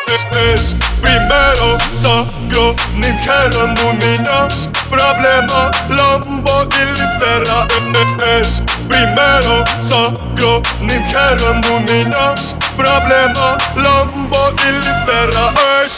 Primero с огромным хером у меня проблема Ламбо или Ферра. Примеру с огромным хером у меня проблема Ламбо или Ферра.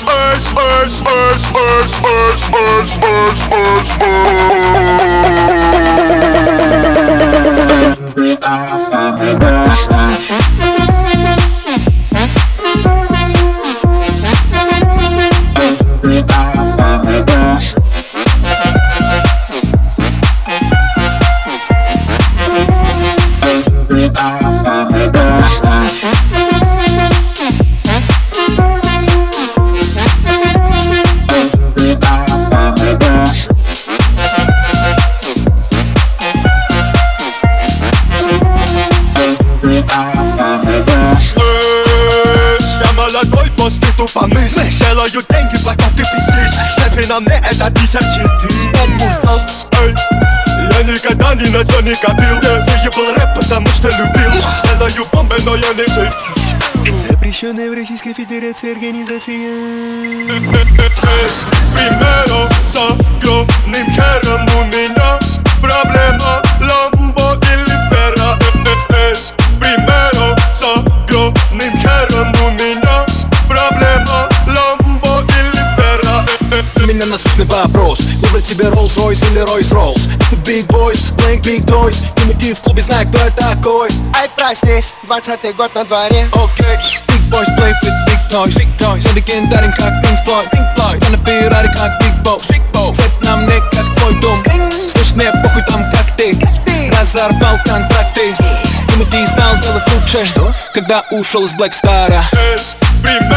Я молодой, после тупо мысль. Делаю деньги, пока ты пиздишь. Шефы на мне это 1004. Я никогда ни на что не копил. Выебал рэп, потому что любил. Делаю бомбы, но я не сыпь. Запрещенная в Российской Федерации организация. Примеру с огромным хером у меня проблема Ламбо или Ферра. Примеру с огромным хером у меня проблема Ламбо или Ферра. У меня насущный вопрос: выбрать себе Rolls-Royce или Royce-Rolls? Это Big Boys, Blank Big Toys. И мотив в клубе, знаю, кто я такой. Ай, проснись, 20-й год на дворе. Окей, Big Boys play with big toys. Я легендарен, как Pink Floyd. Я на Феррари, как Big Boss. Цепь на мне, как твой дом. Слышь, мне похуй там, как ты. Разорвал контракты. Думаю, ты знал делать лучше, когда ушел из Black Star'а.